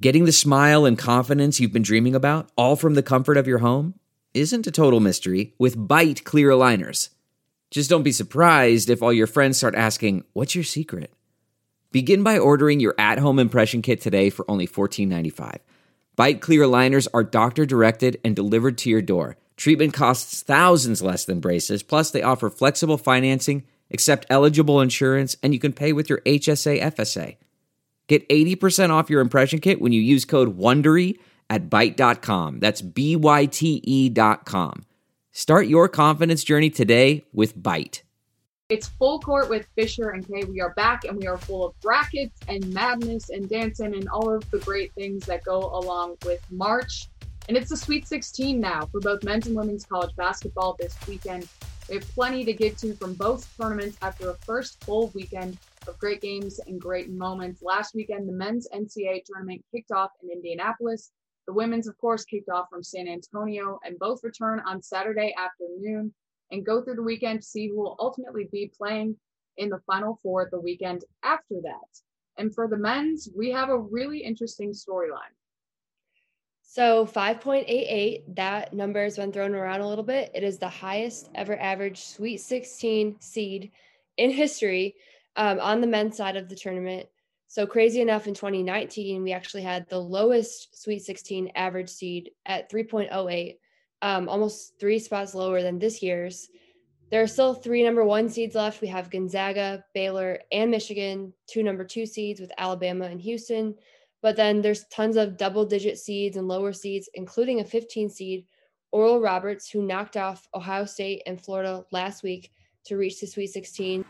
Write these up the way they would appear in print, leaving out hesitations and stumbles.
Getting the smile and confidence you've been dreaming about, all from the comfort of your home, isn't a total mystery with Byte clear aligners. Just don't be surprised if all your friends start asking, "What's your secret?" Begin by ordering your at-home impression kit today for only $14.95. Byte clear aligners are doctor-directed and delivered to your door. Treatment costs thousands less than braces, plus they offer flexible financing, accept eligible insurance, and you can pay with your HSA FSA. Get 80% off your impression kit when you use code WONDERY at Byte.com. That's BYTE.com. Start your confidence journey today with Byte. It's Full Court with Fisher and Kay. We are back and we are full of brackets and madness and dancing and all of the great things that go along with March. And it's the Sweet 16 now for both men's and women's college basketball this weekend. We have plenty to get to from both tournaments after a first full weekend of great games and great moments. Last weekend, the men's NCAA tournament kicked off in Indianapolis. The women's, of course, kicked off from San Antonio, and both return on Saturday afternoon and go through the weekend to see who will ultimately be playing in the Final Four the weekend after that. And for the men's, we have a really interesting storyline. So 5.88, that number has been thrown around a little bit. It is the highest ever average Sweet 16 seed in history on the men's side of the tournament. So crazy enough, in 2019, we actually had the lowest Sweet 16 average seed at 3.08. Almost 3 spots lower than this year's. There are still 3 number 1 seeds left. We have Gonzaga, Baylor, and Michigan, 2 number 2 seeds with Alabama and Houston. But then there's tons of double-digit seeds and lower seeds, including a 15 seed, Oral Roberts, who knocked off Ohio State and Florida last week to reach the Sweet 16.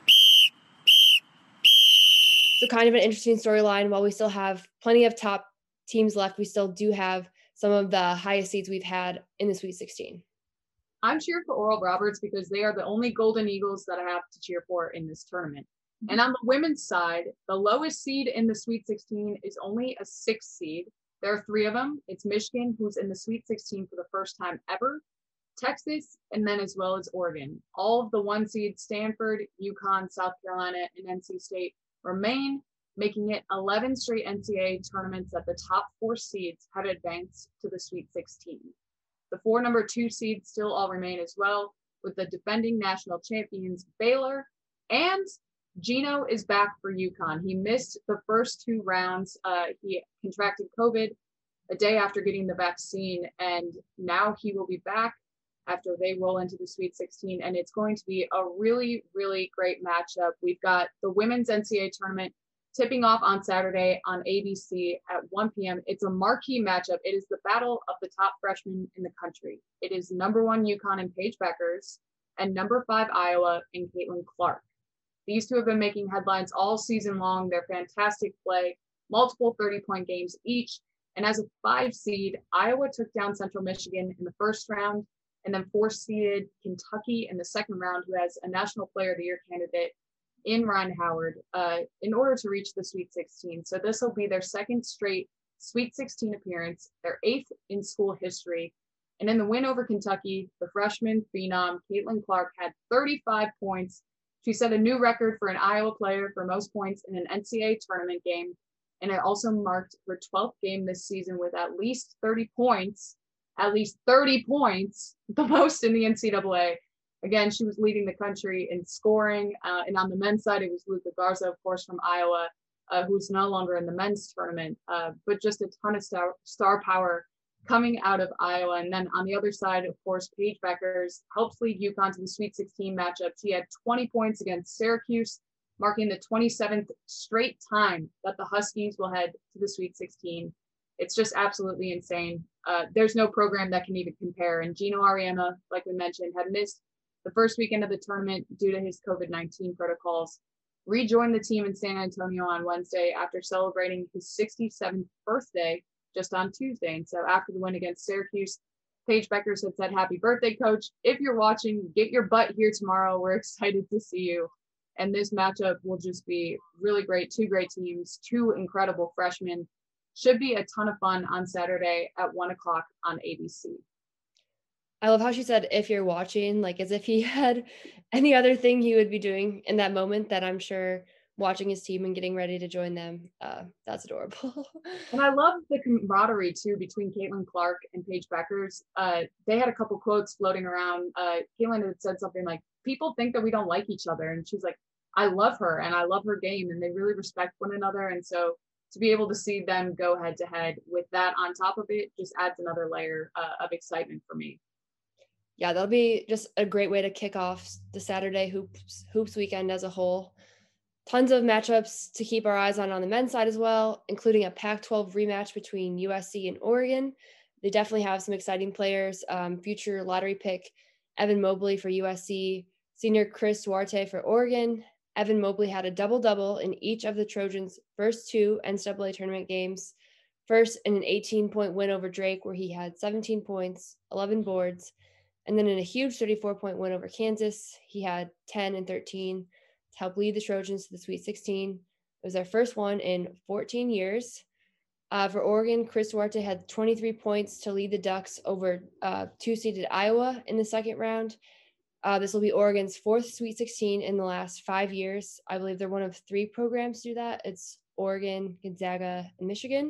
So kind of an interesting storyline. While we still have plenty of top teams left, we still do have some of the highest seeds we've had in the Sweet 16. I'm cheering for Oral Roberts because they are the only Golden Eagles that I have to cheer for in this tournament. And on the women's side, the lowest seed in the Sweet 16 is only a 6th seed. There are 3 of them. It's Michigan, who's in the Sweet 16 for the first time ever, Texas, and then as well as Oregon. All of the 1 seeds, Stanford, UConn, South Carolina, and NC State, remain, making it 11 straight NCAA tournaments that the top 4 seeds have advanced to the Sweet 16. The 4 number 2 seeds still all remain as well, with the defending national champions Baylor, and Gino is back for UConn. He missed the first 2 rounds. He contracted COVID a day after getting the vaccine, and now he will be back after they roll into the Sweet 16, and it's going to be a really, really great matchup. We've got the women's NCAA tournament tipping off on Saturday on ABC at 1 p.m. It's a marquee matchup. It is the battle of the top freshmen in the country. It is number 1 UConn and Paige Bueckers and number 5 Iowa and Caitlin Clark. These 2 have been making headlines all season long. They're fantastic play, multiple 30-point games each. And as a 5 seed, Iowa took down Central Michigan in the first round, and then 4-seeded Kentucky in the second round, who has a National Player of the Year candidate in Ryan Howard, in order to reach the Sweet 16. So this will be their 2nd straight Sweet 16 appearance, their 8th in school history. And in the win over Kentucky, the freshman phenom, Caitlin Clark, had 35 points. She set a new record for an Iowa player for most points in an NCAA tournament game. And it also marked her 12th game this season with at least 30 points, the most in the NCAA. Again, she was leading the country in scoring. And on the men's side, it was Luka Garza, of course, from Iowa, who's no longer in the men's tournament, but just a ton of star power coming out of Iowa. And then on the other side, of course, Paige Bueckers helps lead UConn to the Sweet 16 matchup. She had 20 points against Syracuse, marking the 27th straight time that the Huskies will head to the Sweet 16. It's just absolutely insane. There's no program that can even compare. And Gino Auriemma, like we mentioned, had missed the first weekend of the tournament due to his COVID-19 protocols, rejoined the team in San Antonio on Wednesday after celebrating his 67th birthday just on Tuesday. And so after the win against Syracuse, Paige Bueckers had said, "Happy birthday, coach. If you're watching, get your butt here tomorrow. We're excited to see you." And this matchup will just be really great. 2 great teams, 2 incredible freshmen. Should be a ton of fun on Saturday at 1 o'clock on ABC. I love how she said, "if you're watching," like as if he had any other thing he would be doing in that moment that I'm sure watching his team and getting ready to join them. That's adorable. And I love the camaraderie too between Caitlin Clark and Paige Beckers. They had a couple quotes floating around. Caitlin had said something like, "People think that we don't like each other," and she's like, "I love her and I love her game, and they really respect one another." And so to be able to see them go head to head with that on top of it just adds another layer of excitement for me. Yeah, that'll be just a great way to kick off the Saturday hoops weekend as a whole. Tons of matchups to keep our eyes on the men's side as well, including a Pac-12 rematch between USC and Oregon. They definitely have some exciting players. Future lottery pick Evan Mobley for USC, senior Chris Duarte for Oregon. Evan Mobley had a double-double in each of the Trojans' first 2 NCAA tournament games. First in an 18-point win over Drake, where he had 17 points, 11 boards. And then in a huge 34-point win over Kansas, he had 10 and 13 to help lead the Trojans to the Sweet 16. It was their first one in 14 years. For Oregon, Chris Duarte had 23 points to lead the Ducks over 2-seeded Iowa in the second round. This will be Oregon's 4th Sweet 16 in the last 5 years. I believe they're one of 3 programs to do that. It's Oregon, Gonzaga, and Michigan.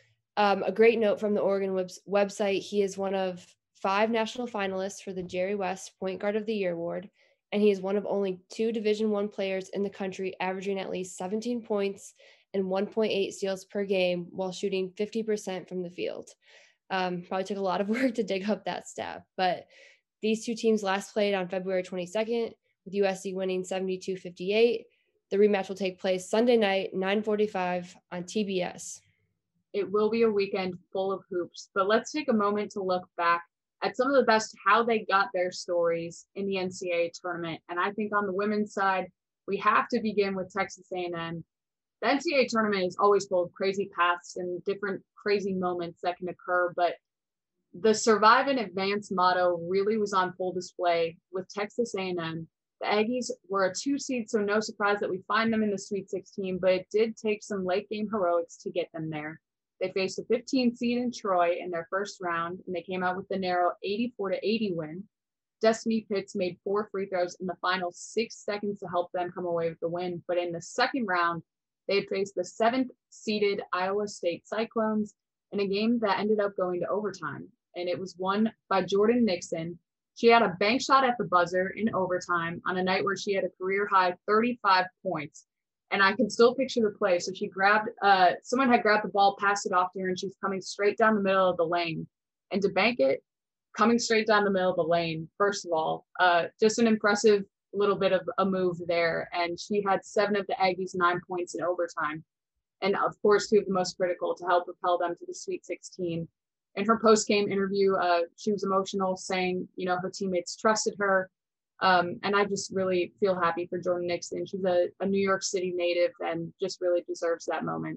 A great note from the Oregon website, he is one of 5 national finalists for the Jerry West Point Guard of the Year award, and he is one of only 2 Division I players in the country averaging at least 17 points and 1.8 steals per game while shooting 50% from the field. Probably took a lot of work to dig up that stat, but these 2 teams last played on February 22nd, with USC winning 72-58. The rematch will take place Sunday night, 9:45 on TBS. It will be a weekend full of hoops, but let's take a moment to look back at some of the best how they got their stories in the NCAA tournament. And I think on the women's side, we have to begin with Texas A&M. The NCAA tournament is always full of crazy paths and different crazy moments that can occur, but the survive and advance motto really was on full display with Texas A&M. The Aggies were a 2 seed, so no surprise that we find them in the Sweet 16, but it did take some late game heroics to get them there. They faced a 15 seed in Troy in their first round, and they came out with the narrow 84-80 win. Destiny Pitts made 4 free throws in the final 6 seconds to help them come away with the win. But in the second round, they faced the 7th seeded Iowa State Cyclones in a game that ended up going to overtime. And it was won by Jordan Nixon. She had a bank shot at the buzzer in overtime on a night where she had a career high 35 points. And I can still picture the play. So she grabbed, someone had grabbed the ball, passed it off to her, and she's coming straight down the middle of the lane. And to bank it, coming straight down the middle of the lane, first of all, just an impressive little bit of a move there. And she had 7 of the Aggies' 9 points in overtime. And of course, 2 of the most critical to help propel them to the Sweet 16. In her post-game interview, she was emotional, saying, her teammates trusted her. And I just really feel happy for Jordan Nixon. She's a New York City native and just really deserves that moment.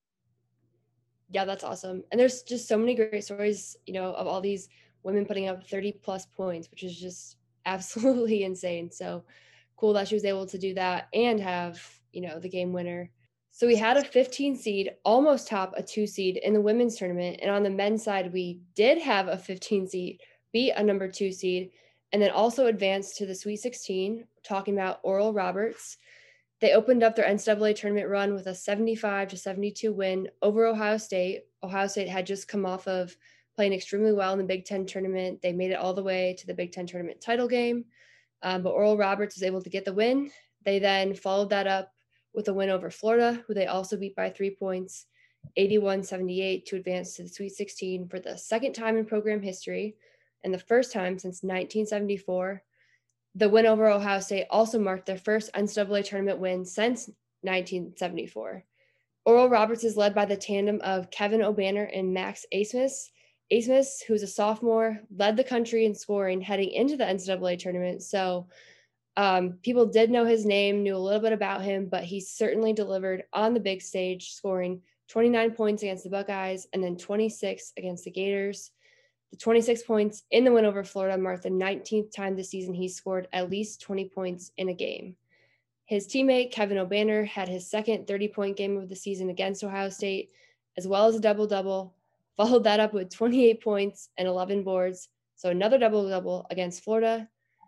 Yeah, that's awesome. And there's just so many great stories, of all these women putting up 30 plus points, which is just absolutely insane. So cool that she was able to do that and have, the game winner. So we had a 15 seed almost top a 2 seed in the women's tournament. And on the men's side, we did have a 15 seed beat a number 2 seed and then also advanced to the Sweet 16, talking about Oral Roberts. They opened up their NCAA tournament run with a 75-72 win over Ohio State. Ohio State had just come off of playing extremely well in the Big Ten tournament. They made it all the way to the Big Ten tournament title game, but Oral Roberts was able to get the win. They then followed that up with a win over Florida, who they also beat by 3 points, 81-78, to advance to the Sweet 16 for the second time in program history and the first time since 1974. The win over Ohio State also marked their first NCAA tournament win since 1974. Oral Roberts is led by the tandem of Kevin Obanor and Max Abmas. Abmas, who's a sophomore, led the country in scoring heading into the NCAA tournament. So people did know his name, knew a little bit about him, but he certainly delivered on the big stage, scoring 29 points against the Buckeyes and then 26 against the Gators. The 26 points in the win over Florida marked the 19th time this season he scored at least 20 points in a game. His teammate, Kevin Obanor, had his second 30-point game of the season against Ohio State, as well as a double-double, followed that up with 28 points and 11 boards, so another double-double against Florida.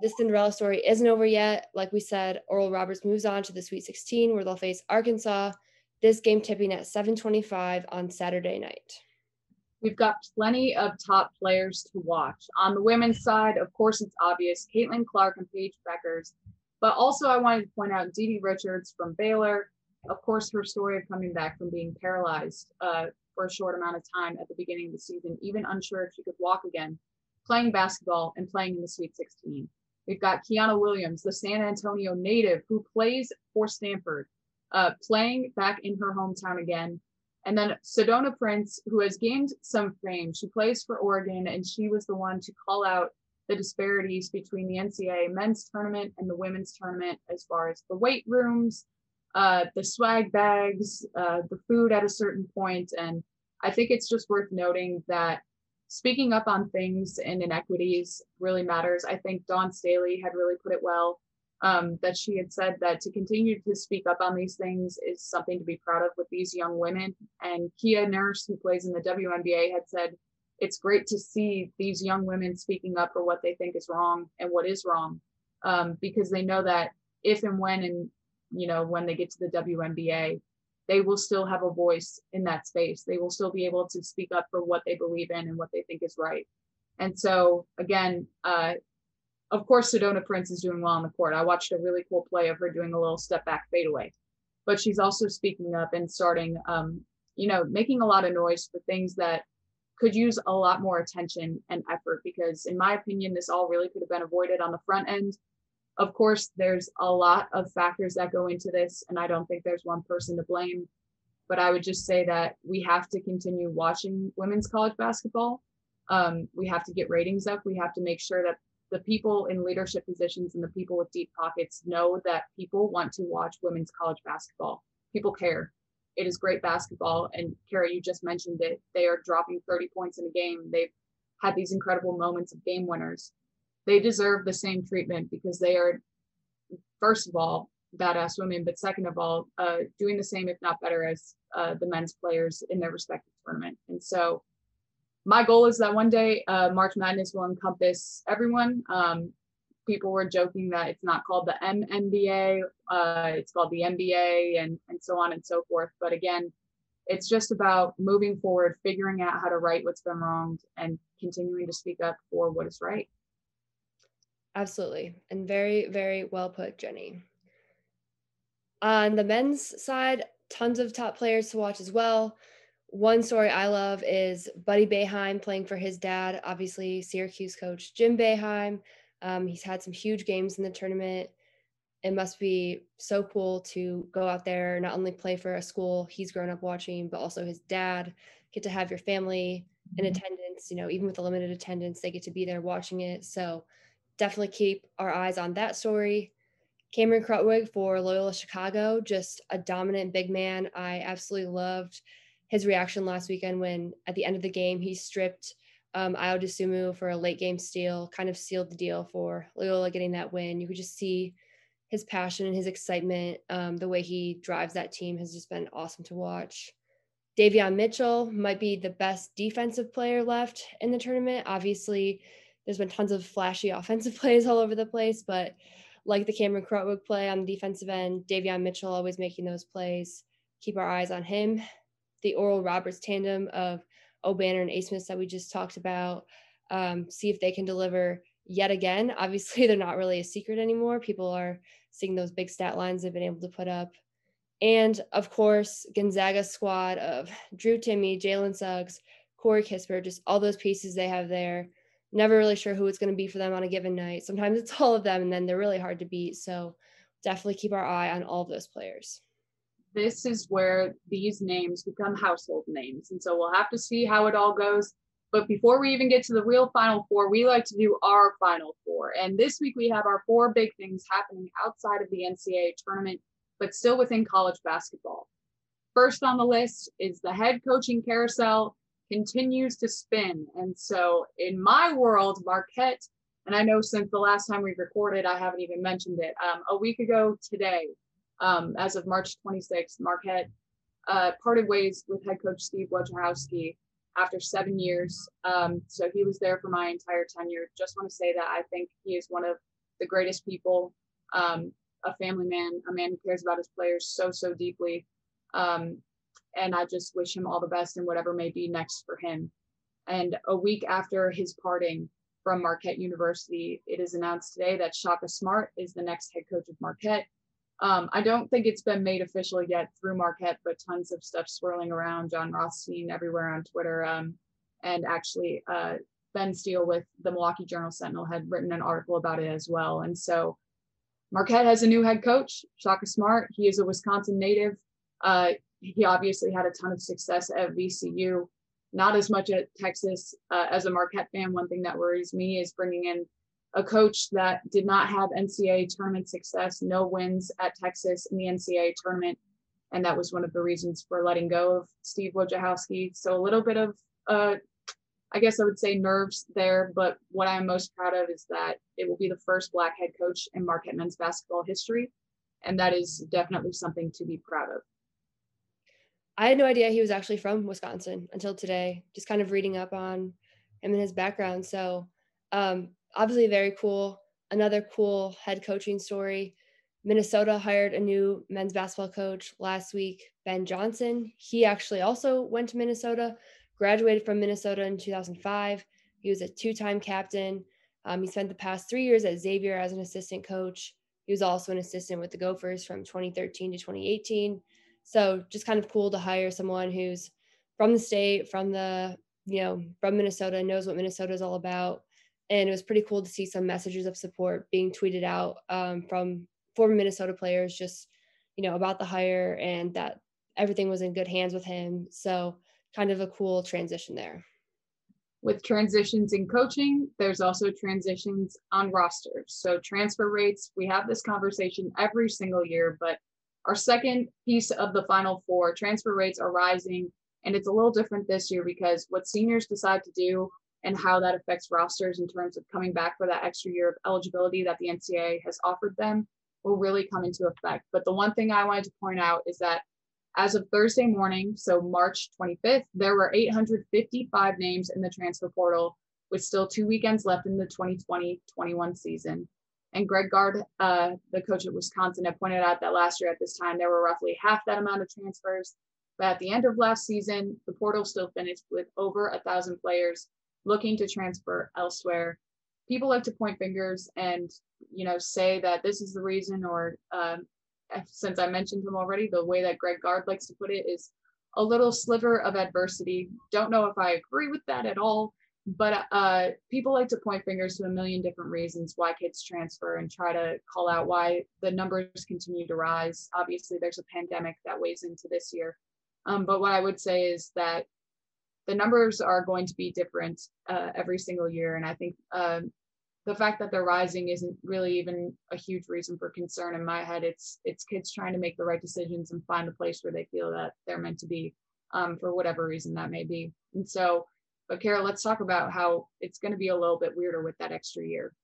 this Cinderella story isn't over yet. Like we said, Oral Roberts moves on to the Sweet 16 where they'll face Arkansas. This game tipping at 7:25 on Saturday night. We've got plenty of top players to watch. On the women's side, of course, it's obvious, Caitlin Clark and Paige Beckers. But also I wanted to point out Dee Dee Richards from Baylor. Of course, her story of coming back from being paralyzed for a short amount of time at the beginning of the season, even unsure if she could walk again, playing basketball and playing in the Sweet 16. We've got Kiana Williams, the San Antonio native who plays for Stanford, playing back in her hometown again. And then Sedona Prince, who has gained some fame. She plays for Oregon, and she was the one to call out the disparities between the NCAA men's tournament and the women's tournament as far as the weight rooms, the swag bags, the food at a certain point. And I think it's just worth noting that speaking up on things and inequities really matters. I think Dawn Staley had really put it well, that she had said that to continue to speak up on these things is something to be proud of with these young women. And Kia Nurse, who plays in the WNBA, had said, it's great to see these young women speaking up for what they think is wrong and what is wrong, because they know that if and when, when they get to the WNBA, they will still have a voice in that space. They will still be able to speak up for what they believe in and what they think is right. And so, again, of course, Sedona Prince is doing well on the court. I watched a really cool play of her doing a little step back fadeaway, but she's also speaking up and starting, making a lot of noise for things that could use a lot more attention and effort, because in my opinion, this all really could have been avoided on the front end. Of course, there's a lot of factors that go into this, and I don't think there's one person to blame, but I would just say that we have to continue watching women's college basketball. We have to get ratings up. We have to make sure that the people in leadership positions and the people with deep pockets know that people want to watch women's college basketball. People care. It is great basketball. And Kara, you just mentioned it. They are dropping 30 points in a game. They've had these incredible moments of game winners. They deserve the same treatment because they are, first of all, badass women, but second of all, doing the same, if not better, as the men's players in their respective tournament. And so my goal is that one day March Madness will encompass everyone. People were joking that it's not called the MNBA, it's called the NBA, and so on and so forth. But again, it's just about moving forward, figuring out how to right what's been wronged, and continuing to speak up for what is right. Absolutely. And very, very well put, Jenny. On the men's side, tons of top players to watch as well. One story I love is Buddy Boeheim playing for his dad, obviously Syracuse coach Jim Boeheim. He's had some huge games in the tournament. It must be so cool to go out there, not only play for a school he's grown up watching, but also his dad, get to have your family in attendance, even with a limited attendance, they get to be there watching it. So definitely keep our eyes on that story. Cameron Krutwig for Loyola Chicago, just a dominant big man. I absolutely loved his reaction last weekend when at the end of the game, he stripped Ayo Dosunmu for a late game steal, kind of sealed the deal for Loyola getting that win. You could just see his passion and his excitement. The way he drives that team has just been awesome to watch. Davion Mitchell might be the best defensive player left in the tournament. Obviously, there's been tons of flashy offensive plays all over the place, but like the Cameron Krutwig play on the defensive end, Davion Mitchell always making those plays. Keep our eyes on him. The Oral Roberts tandem of Obanor and Asmus that we just talked about, see if they can deliver yet again. Obviously, they're not really a secret anymore. People are seeing those big stat lines they've been able to put up. And, of course, Gonzaga's squad of Drew Timme, Jalen Suggs, Corey Kispert, just all those pieces they have there. Never really sure who it's going to be for them on a given night. Sometimes it's all of them, and then they're really hard to beat. So definitely keep our eye on all of those players. This is where these names become household names. And so we'll have to see how it all goes. But before we even get to the real Final Four, we like to do our Final Four. And this week we have our 4 big things happening outside of the NCAA tournament, but still within college basketball. First on the list is the head coaching carousel continues to spin. And so in my world, Marquette, and I know since the last time we recorded, I haven't even mentioned it, a week ago today, as of March 26th, Marquette parted ways with head coach Steve Wojciechowski after 7 years. So he was there for my entire tenure. Just want to say that I think he is one of the greatest people, a family man, a man who cares about his players so deeply. And I just wish him all the best in whatever may be next for him. And a week after his parting from Marquette University, it is announced today that Shaka Smart is the next head coach of Marquette. I don't think it's been made official yet through Marquette, but tons of stuff swirling around. John Rothstein everywhere on Twitter. And actually, Ben Steele with the Milwaukee Journal-Sentinel had written an article about it as well. And so Marquette has a new head coach, Shaka Smart. He is a Wisconsin native. He obviously had a ton of success at VCU, not as much at Texas. As a Marquette fan, one thing that worries me is bringing in a coach that did not have NCAA tournament success, no wins at Texas in the NCAA tournament. And that was one of the reasons for letting go of Steve Wojciechowski. So a little bit of, I guess I would say nerves there, but what I'm most proud of is that it will be the first Black head coach in Marquette men's basketball history. And that is definitely something to be proud of. I had no idea he was actually from Wisconsin until today, just kind of reading up on him and his background. So obviously very cool. Another cool head coaching story. Minnesota hired a new men's basketball coach last week, Ben Johnson. He actually also went to Minnesota, graduated from Minnesota in 2005. He was a two-time captain. He spent the past 3 years at Xavier as an assistant coach. He was also an assistant with the Gophers from 2013 to 2018. So just kind of cool to hire someone who's from the state, from Minnesota, knows what Minnesota is all about. And it was pretty cool to see some messages of support being tweeted out from former Minnesota players, just, about the hire and that everything was in good hands with him. So kind of a cool transition there. With transitions in coaching, there's also transitions on rosters. So transfer rates, we have this conversation every single year, but our second piece of the Final Four, transfer rates are rising, and it's a little different this year because what seniors decide to do and how that affects rosters in terms of coming back for that extra year of eligibility that the NCAA has offered them will really come into effect. But the one thing I wanted to point out is that as of Thursday morning, so March 25th, there were 855 names in the transfer portal with still 2 weekends left in the 2020-21 season. And Greg Gard, the coach at Wisconsin, had pointed out that last year at this time, there were roughly half that amount of transfers. But at the end of last season, the portal still finished with over 1,000 players looking to transfer elsewhere. People like to point fingers and, say that this is the reason, or since I mentioned him already, the way that Greg Gard likes to put it is a little sliver of adversity. Don't know if I agree with that at all. But people like to point fingers to a million different reasons why kids transfer and try to call out why the numbers continue to rise. Obviously, there's a pandemic that weighs into this year. But what I would say is that the numbers are going to be different every single year. And I think the fact that they're rising isn't really even a huge reason for concern in my head. It's kids trying to make the right decisions and find a place where they feel that they're meant to be for whatever reason that may be. And so, but Kara, let's talk about how it's going to be a little bit weirder with that extra year.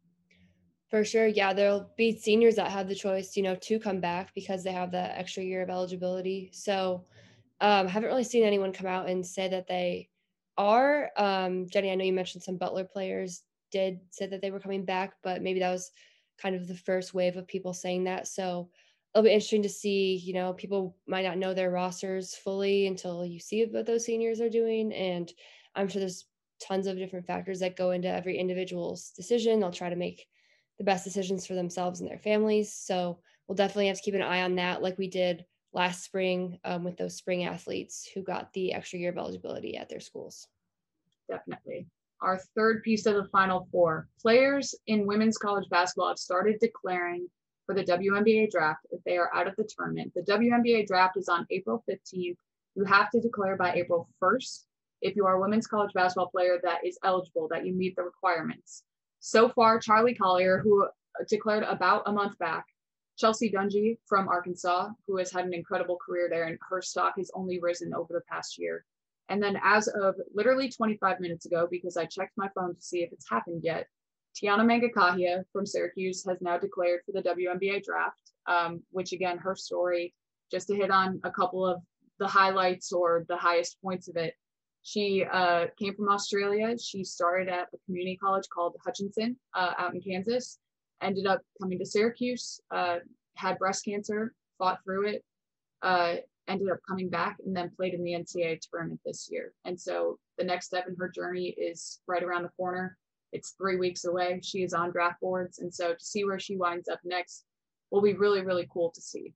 For sure. Yeah, there'll be seniors that have the choice, to come back because they have that extra year of eligibility. So haven't really seen anyone come out and say that they are. Jenny, I know you mentioned some Butler players did say that they were coming back, but maybe that was kind of the first wave of people saying that. So it'll be interesting to see, people might not know their rosters fully until you see what those seniors are doing. And I'm sure there's tons of different factors that go into every individual's decision. They'll try to make the best decisions for themselves and their families. So we'll definitely have to keep an eye on that, like we did last spring with those spring athletes who got the extra year of eligibility at their schools. Definitely. Our third piece of the Final Four, players in women's college basketball have started declaring for the WNBA draft if they are out of the tournament. The WNBA draft is on April 15th. You have to declare by April 1st if you are a women's college basketball player that is eligible, that you meet the requirements. So far, Charlie Collier, who declared about a month back, Chelsea Dungy from Arkansas, who has had an incredible career there, and her stock has only risen over the past year. And then as of literally 25 minutes ago, because I checked my phone to see if it's happened yet, Tiana Mangakahia from Syracuse has now declared for the WNBA draft, which again, her story, just to hit on a couple of the highlights or the highest points of it. She came from Australia. She started at a community college called Hutchinson out in Kansas. ended up coming to Syracuse, had breast cancer, fought through it, ended up coming back, and then played in the NCAA tournament this year. And so the next step in her journey is right around the corner. It's 3 weeks away. She is on draft boards. And so to see where she winds up next will be really, really cool to see.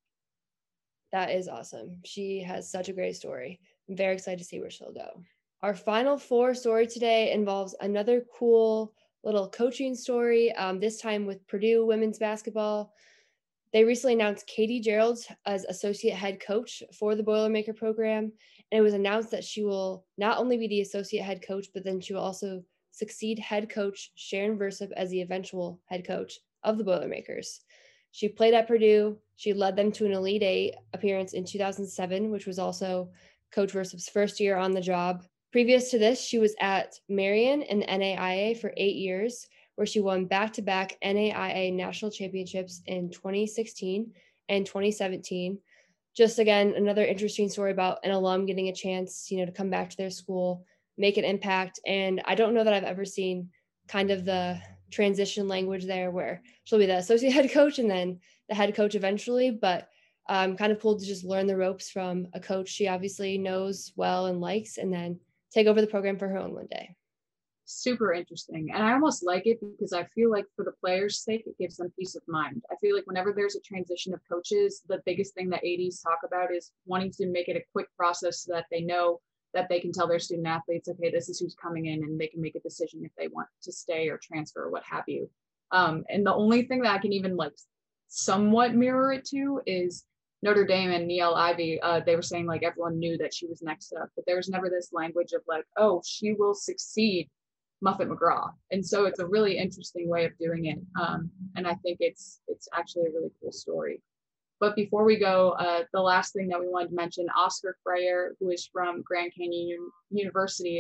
That is awesome. She has such a great story. I'm very excited to see where she'll go. Our final 4 story today involves another cool little coaching story, this time with Purdue women's basketball. They recently announced Katie Gerald as associate head coach for the Boilermaker program. And it was announced that she will not only be the associate head coach, but then she will also succeed head coach Sharon Versup as the eventual head coach of the Boilermakers. She played at Purdue. She led them to an Elite Eight appearance in 2007, which was also Coach Versup's first year on the job. Previous to this, she was at Marion in the NAIA for 8 years, where she won back-to-back NAIA national championships in 2016 and 2017. Just again, another interesting story about an alum getting a chance, to come back to their school, make an impact. And I don't know that I've ever seen kind of the transition language there where she'll be the associate head coach and then the head coach eventually, but kind of cool to just learn the ropes from a coach she obviously knows well and likes, and then take over the program for her own one day. Super interesting. And I almost like it because I feel like for the players' sake, it gives them peace of mind. I feel like whenever there's a transition of coaches, the biggest thing that ADs talk about is wanting to make it a quick process so that they know that they can tell their student athletes, okay, this is who's coming in, and they can make a decision if they want to stay or transfer or what have you. And the only thing that I can even somewhat mirror it to is Notre Dame and Niele Ivey. They were saying everyone knew that she was next up, but there was never this language of oh, she will succeed Muffet McGraw. And so it's a really interesting way of doing it. And I think it's actually a really cool story. But before we go, the last thing that we wanted to mention, Oscar Freyer, who is from Grand Canyon University,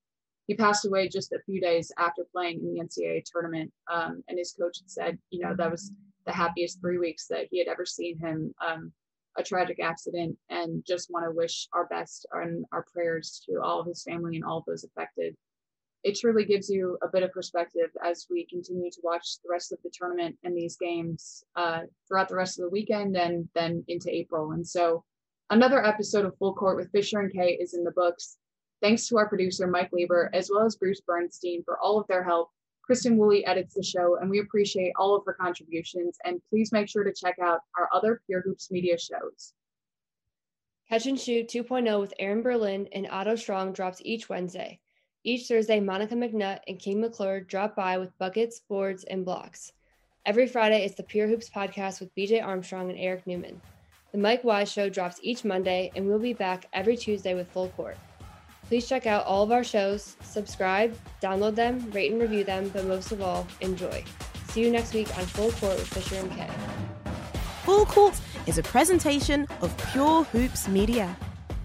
he passed away just a few days after playing in the NCAA tournament. And his coach had said, that was the happiest 3 weeks that he had ever seen him. A tragic accident, and just want to wish our best and our prayers to all of his family and all of those affected. It truly gives you a bit of perspective as we continue to watch the rest of the tournament and these games throughout the rest of the weekend and then into April. And so another episode of Full Court with Fisher and Kay is in the books. Thanks to our producer, Mike Lieber, as well as Bruce Bernstein for all of their help. Kristen Woolley edits the show, and we appreciate all of her contributions. And please make sure to check out our other Pure Hoops media shows. Catch and Shoot 2.0 with Aaron Berlin and Otto Strong drops each Wednesday. Each Thursday, Monica McNutt and King McClure drop by with buckets, boards, and blocks. Every Friday, it's the Pure Hoops podcast with BJ Armstrong and Eric Newman. The Mike Wise Show drops each Monday, and we'll be back every Tuesday with Full Court. Please check out all of our shows, subscribe, download them, rate and review them, but most of all, enjoy. See you next week on Full Court with Fisher and Kay. Full Court is a presentation of Pure Hoops Media.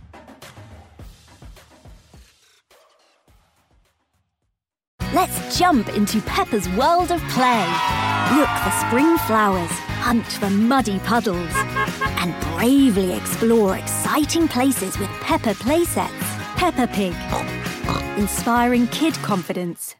Let's jump into Peppa's world of play. Look for spring flowers, hunt for muddy puddles, and bravely explore exciting places with Peppa playsets. Peppa Pig, inspiring kid confidence.